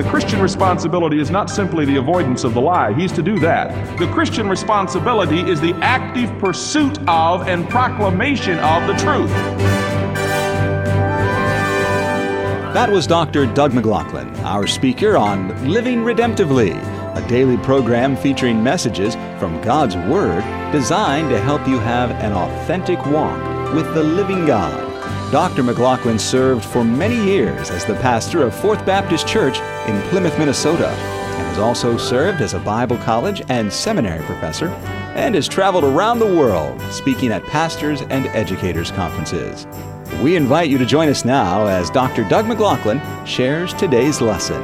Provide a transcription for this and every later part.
The Christian responsibility is not simply the avoidance of the lie. He's to do that. The Christian responsibility is the active pursuit of and proclamation of the truth. That was Dr. Doug McLaughlin, our speaker on Living Redemptively, a daily program featuring messages from God's Word designed to help you have an authentic walk with the living God. Dr. McLaughlin served for many years as the pastor of Fourth Baptist Church in Plymouth, Minnesota, and has also served as a Bible college and seminary professor, and has traveled around the world speaking at pastors' and educators' conferences. We invite you to join us now as Dr. Doug McLaughlin shares today's lesson.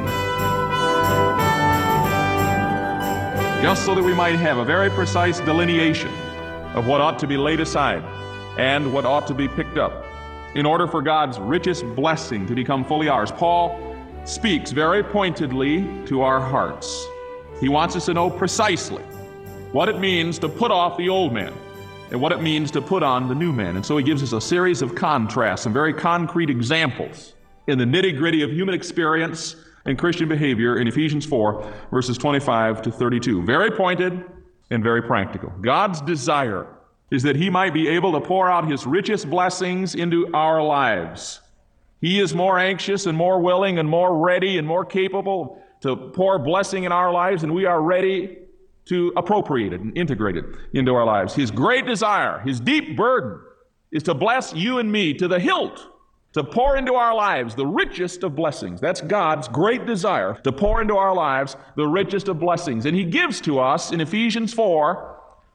Just so that we might have a very precise delineation of what ought to be laid aside and what ought to be picked up in order for God's richest blessing to become fully ours. Paul speaks very pointedly to our hearts. He wants us to know precisely what it means to put off the old man and what it means to put on the new man. And so he gives us a series of contrasts and very concrete examples in the nitty-gritty of human experience and Christian behavior in Ephesians 4, verses 25 to 32. Very pointed and very practical. God's desire is that he might be able to pour out his richest blessings into our lives. He is more anxious and more willing and more ready and more capable to pour blessing in our lives than we are ready to appropriate it and integrate it into our lives. His great desire, his deep burden, is to bless you and me to the hilt, to pour into our lives the richest of blessings. That's God's great desire, to pour into our lives the richest of blessings. And he gives to us in Ephesians 4,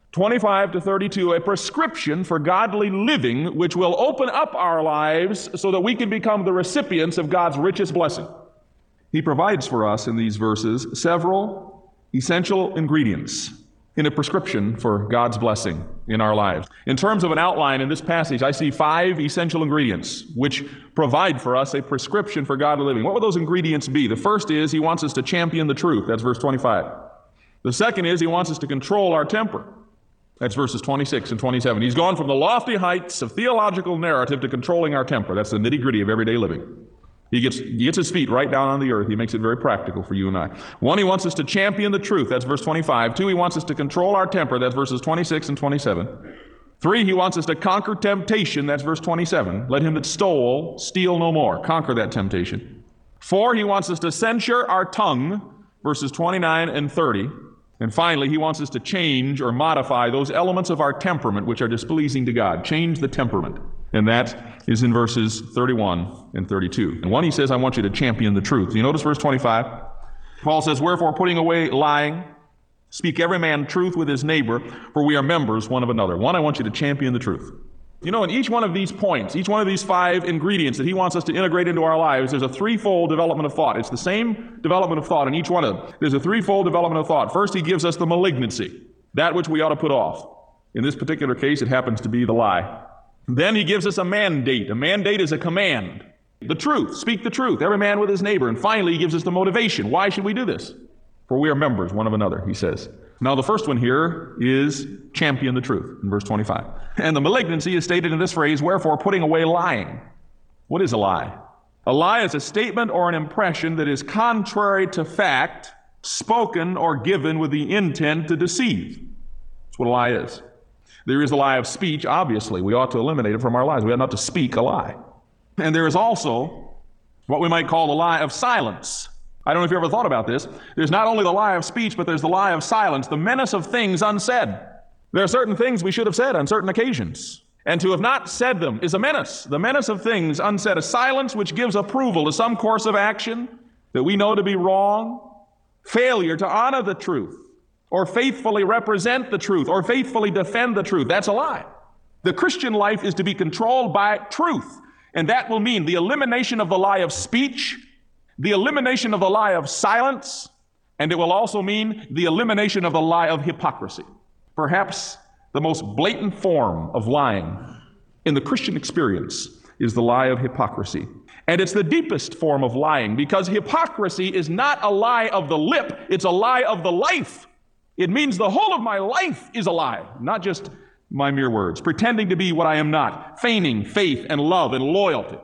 25 to 32, a prescription for godly living which will open up our lives so that we can become the recipients of God's richest blessing. He provides for us in these verses several essential ingredients in a prescription for God's blessing in our lives. In terms of an outline in this passage, I see 5 essential ingredients which provide for us a prescription for godly living. What would those ingredients be? The first is he wants us to champion the truth. That's verse 25. The second is he wants us to control our temper. That's verses 26 and 27. He's gone from the lofty heights of theological narrative to controlling our temper. That's the nitty-gritty of everyday living. He gets his feet right down on the earth. He makes it very practical for you and I. 1, he wants us to champion the truth. That's verse 25. 2, he wants us to control our temper. That's verses 26 and 27. 3, he wants us to conquer temptation. That's verse 27. Let him that stole steal no more. Conquer that temptation. 4, he wants us to censure our tongue. Verses 29 and 30. And finally, he wants us to change or modify those elements of our temperament which are displeasing to God. Change the temperament. And that is in verses 31 and 32. And 1, he says, I want you to champion the truth. You notice verse 25? Paul says, wherefore, putting away lying, speak every man truth with his neighbor, for we are members one of another. 1, I want you to champion the truth. You know, in each one of these points, each one of these 5 ingredients that he wants us to integrate into our lives, there's a threefold development of thought. It's the same development of thought in each one of them. There's a threefold development of thought. First, he gives us the malignancy, that which we ought to put off. In this particular case, it happens to be the lie. Then he gives us a mandate. A mandate is a command. The truth, speak the truth, every man with his neighbor. And finally, he gives us the motivation. Why should we do this? For we are members one of another, he says. Now, the first one here is champion the truth in verse 25. And the malignancy is stated in this phrase, wherefore, putting away lying. What is a lie? A lie is a statement or an impression that is contrary to fact, spoken or given with the intent to deceive. That's what a lie is. There is the lie of speech, obviously. We ought to eliminate it from our lives. We ought not to speak a lie. And there is also what we might call the lie of silence. I don't know if you ever thought about this. There's not only the lie of speech, but there's the lie of silence, the menace of things unsaid. There are certain things we should have said on certain occasions, and to have not said them is a menace. The menace of things unsaid, a silence which gives approval to some course of action that we know to be wrong, failure to honor the truth, or faithfully represent the truth, or faithfully defend the truth. That's a lie. The Christian life is to be controlled by truth, and that will mean the elimination of the lie of speech, the elimination of the lie of silence, and it will also mean the elimination of the lie of hypocrisy. Perhaps the most blatant form of lying in the Christian experience is the lie of hypocrisy. And it's the deepest form of lying because hypocrisy is not a lie of the lip, it's a lie of the life. It means the whole of my life is a lie, not just my mere words, pretending to be what I am not, feigning faith and love and loyalty.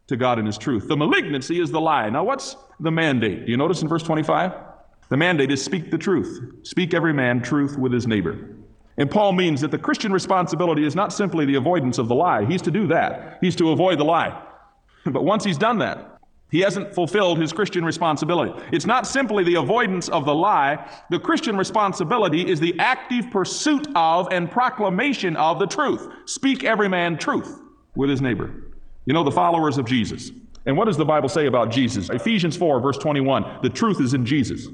to God and His truth. The malignancy is the lie. Now what's the mandate? Do you notice in verse 25? The mandate is speak the truth. Speak every man truth with his neighbor. And Paul means that the Christian responsibility is not simply the avoidance of the lie. He's to do that. He's to avoid the lie. But once he's done that, he hasn't fulfilled his Christian responsibility. It's not simply the avoidance of the lie. The Christian responsibility is the active pursuit of and proclamation of the truth. Speak every man truth with his neighbor. You know, the followers of Jesus. And what does the Bible say about Jesus? Ephesians 4, verse 21, the truth is in Jesus.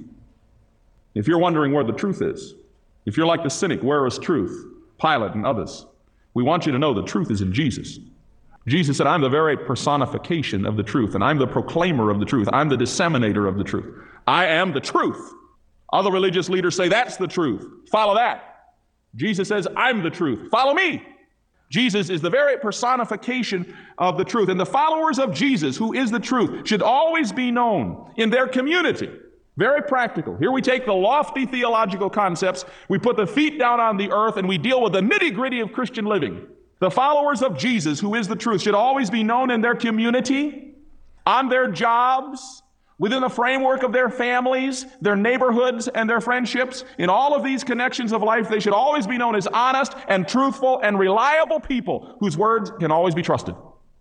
If you're wondering where the truth is, if you're like the cynic, where is truth? Pilate and others. We want you to know the truth is in Jesus. Jesus said, I'm the very personification of the truth, and I'm the proclaimer of the truth. I'm the disseminator of the truth. I am the truth. Other religious leaders say, that's the truth. Follow that. Jesus says, I'm the truth. Follow me. Jesus is the very personification of the truth. And the followers of Jesus, who is the truth, should always be known in their community. Very practical. Here we take the lofty theological concepts, we put the feet down on the earth, and we deal with the nitty-gritty of Christian living. The followers of Jesus, who is the truth, should always be known in their community, on their jobs, within the framework of their families, their neighborhoods, and their friendships. In all of these connections of life, they should always be known as honest and truthful and reliable people whose words can always be trusted.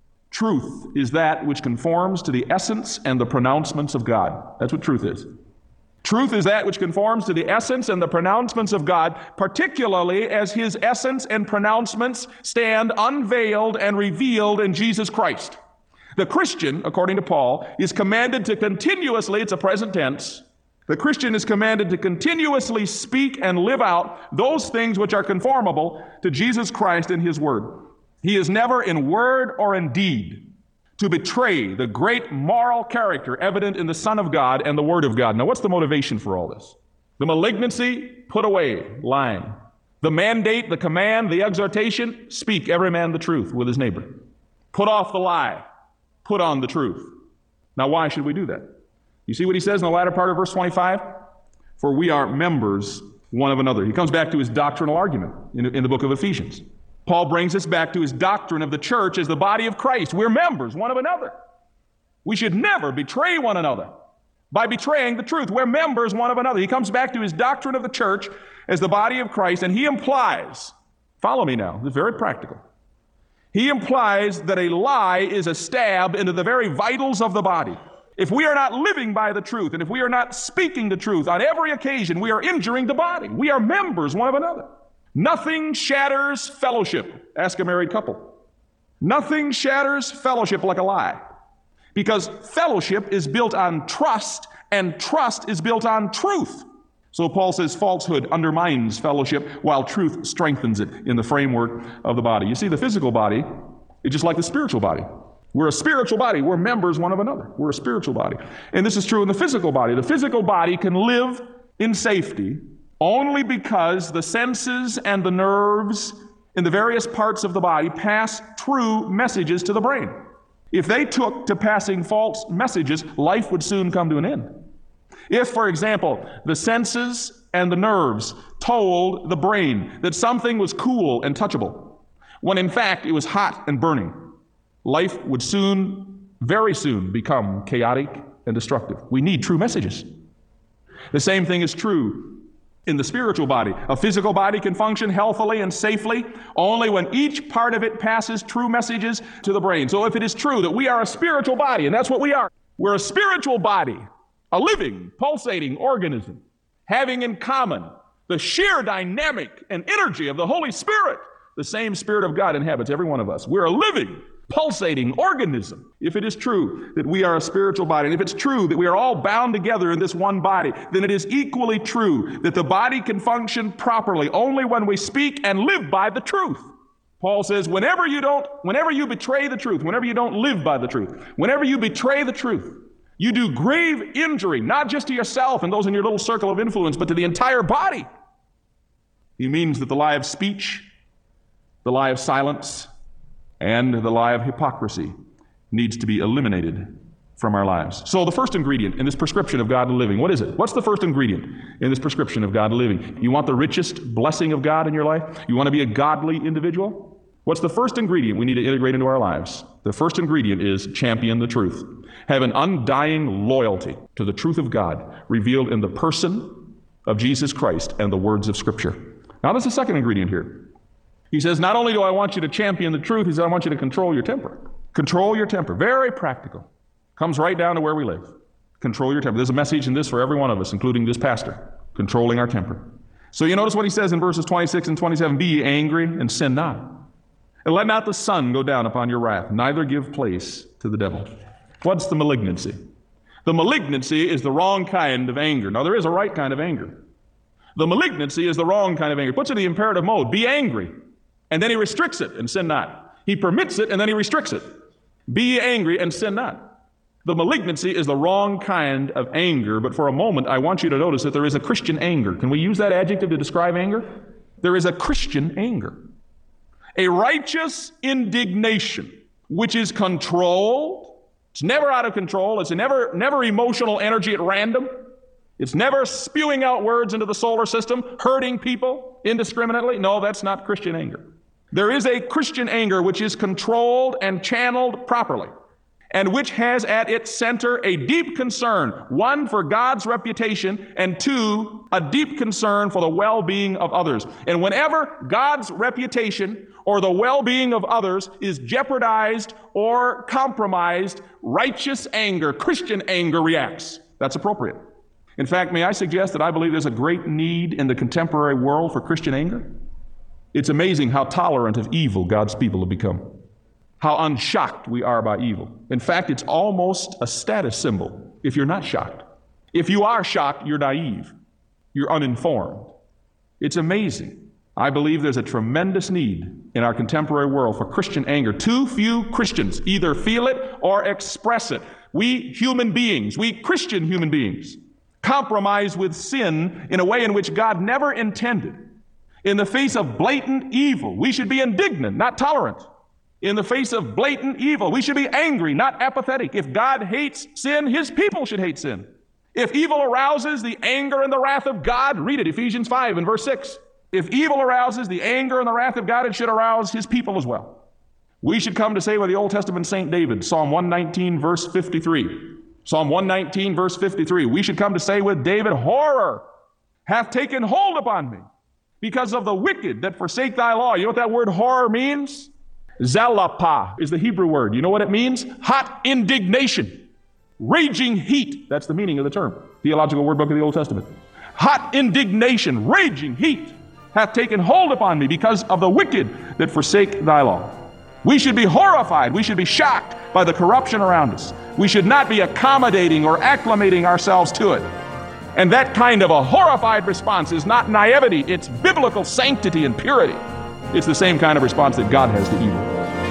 Truth is that which conforms to the essence and the pronouncements of God. That's what truth is. Truth is that which conforms to the essence and the pronouncements of God, particularly as His essence and pronouncements stand unveiled and revealed in Jesus Christ. The Christian, according to Paul, is commanded to continuously, it's a present tense, the Christian is commanded to continuously speak and live out those things which are conformable to Jesus Christ and His Word. He is never in word or in deed to betray the great moral character evident in the Son of God and the Word of God. Now, what's the motivation for all this? The malignancy, put away lying. The mandate, the command, the exhortation, speak every man the truth with his neighbor. Put off the lie. Put on the truth. Now, why should we do that? You see what he says in the latter part of verse 25? For we are members one of another. He comes back to his doctrinal argument in the book of Ephesians. Paul brings us back to his doctrine of the church as the body of Christ. We're members one of another. We should never betray one another by betraying the truth. We're members one of another. He comes back to his doctrine of the church as the body of Christ, and he implies, follow me now, this is very practical. He implies that a lie is a stab into the very vitals of the body. If we are not living by the truth, and if we are not speaking the truth on every occasion, we are injuring the body. We are members one of another. Nothing shatters fellowship. Ask a married couple. Nothing shatters fellowship like a lie. Because fellowship is built on trust, and trust is built on truth. So Paul says falsehood undermines fellowship while truth strengthens it in the framework of the body. You see, the physical body is just like the spiritual body. We're a spiritual body. We're members one of another. We're a spiritual body. And this is true in the physical body. The physical body can live in safety only because the senses and the nerves in the various parts of the body pass true messages to the brain. If they took to passing false messages, life would soon come to an end. If, for example, the senses and the nerves told the brain that something was cool and touchable, when in fact it was hot and burning, life would soon, very soon, become chaotic and destructive. We need true messages. The same thing is true in the spiritual body. A physical body can function healthily and safely only when each part of it passes true messages to the brain. So if it is true that we are a spiritual body, and that's what we are, we're a spiritual body, a living, pulsating organism, having in common the sheer dynamic and energy of the Holy Spirit. The same Spirit of God inhabits every one of us. We're a living, pulsating organism. If it is true that we are a spiritual body, and if it's true that we are all bound together in this one body, then it is equally true that the body can function properly only when we speak and live by the truth. Paul says, whenever you betray the truth, whenever you don't live by the truth, whenever you betray the truth, you do grave injury, not just to yourself and those in your little circle of influence, but to the entire body. He means that the lie of speech, the lie of silence, and the lie of hypocrisy needs to be eliminated from our lives. So the first ingredient in this prescription of godly living, what is it? What's the first ingredient in this prescription of godly living? You want the richest blessing of God in your life? You want to be a godly individual? What's the first ingredient we need to integrate into our lives? The first ingredient is champion the truth. Have an undying loyalty to the truth of God revealed in the person of Jesus Christ and the words of Scripture. Now, there's a second ingredient here. He says, not only do I want you to champion the truth, he says, I want you to control your temper. Control your temper. Very practical. Comes right down to where we live. Control your temper. There's a message in this for every one of us, including this pastor. Controlling our temper. So you notice what he says in verses 26 and 27, be ye angry and sin not. And let not the sun go down upon your wrath, neither give place to the devil. What's the malignancy? The malignancy is the wrong kind of anger. Now, there is a right kind of anger. The malignancy is the wrong kind of anger. He puts it in the imperative mode. Be angry. And then he restricts it and sin not. He permits it and then he restricts it. Be ye angry and sin not. The malignancy is the wrong kind of anger, but for a moment I want you to notice that there is a Christian anger. Can we use that adjective to describe anger? There is a Christian anger. A righteous indignation, which is controlled. It's never out of control. It's never emotional energy at random. It's never spewing out words into the solar system, hurting people indiscriminately. No, that's not Christian anger. There is a Christian anger which is controlled and channeled properly, and which has at its center a deep concern, one, for God's reputation, and two, a deep concern for the well-being of others. And whenever God's reputation or the well-being of others is jeopardized or compromised, righteous anger, Christian anger reacts. That's appropriate. In fact, may I suggest that I believe there's a great need in the contemporary world for Christian anger? It's amazing how tolerant of evil God's people have become. How unshocked we are by evil. In fact, it's almost a status symbol if you're not shocked. If you are shocked, you're naive. You're uninformed. It's amazing. I believe there's a tremendous need in our contemporary world for Christian anger. Too few Christians either feel it or express it. We human beings, we Christian human beings, compromise with sin in a way in which God never intended. In the face of blatant evil, we should be indignant, not tolerant. In the face of blatant evil, we should be angry, not apathetic. If God hates sin, his people should hate sin. If evil arouses the anger and the wrath of God, read it, Ephesians 5 and verse 6. If evil arouses the anger and the wrath of God, it should arouse his people as well. We should come to say with the Old Testament Saint David, Psalm 119 verse 53. Psalm 119 verse 53. We should come to say with David, horror hath taken hold upon me because of the wicked that forsake thy law. You know what that word horror means? Zalapa is the Hebrew word. You know what it means? Hot indignation. Raging heat. That's the meaning of the term. Theological Word Book of the Old Testament. Hot indignation, raging heat hath taken hold upon me because of the wicked that forsake thy law. We should be horrified. We should be shocked by the corruption around us. We should not be accommodating or acclimating ourselves to it. And that kind of a horrified response is not naivety. It's biblical sanctity and purity. It's the same kind of response that God has to evil.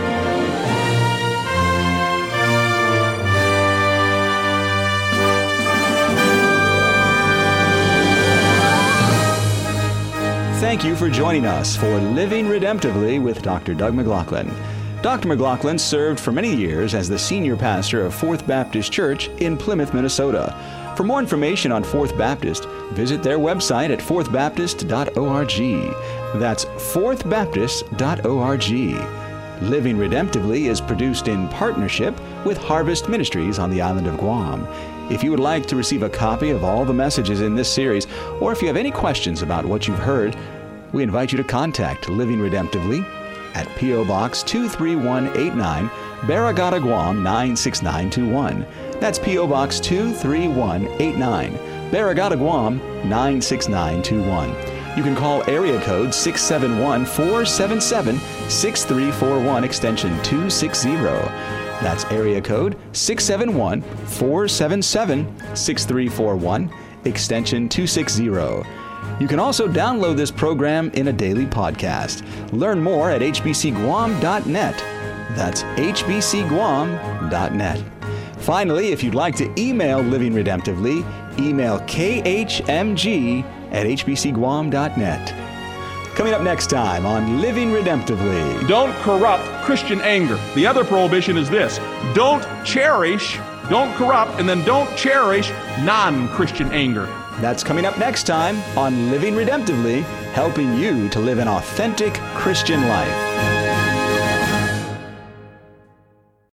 Thank you for joining us for Living Redemptively with Dr. Doug McLaughlin. Dr. McLaughlin served for many years as the senior pastor of Fourth Baptist Church in Plymouth, Minnesota. For more information on Fourth Baptist, visit their website at fourthbaptist.org. That's fourthbaptist.org. Living Redemptively is produced in partnership with Harvest Ministries on the island of Guam. If you would like to receive a copy of all the messages in this series, or if you have any questions about what you've heard, we invite you to contact Living Redemptively at P.O. Box 23189, Barragata, Guam 96921. That's P.O. Box 23189, Barragata, Guam 96921. You can call area code 671-477-6341, extension 260. That's area code 671-477-6341, extension 260. You can also download this program in a daily podcast. Learn more at hbcguam.net. That's hbcguam.net. Finally, if you'd like to email Living Redemptively, email khmg@hbcguam.net. Coming up next time on Living Redemptively. Don't corrupt Christian anger. The other prohibition is this: don't corrupt, and then don't cherish non-Christian anger. That's coming up next time on Living Redemptively, helping you to live an authentic Christian life.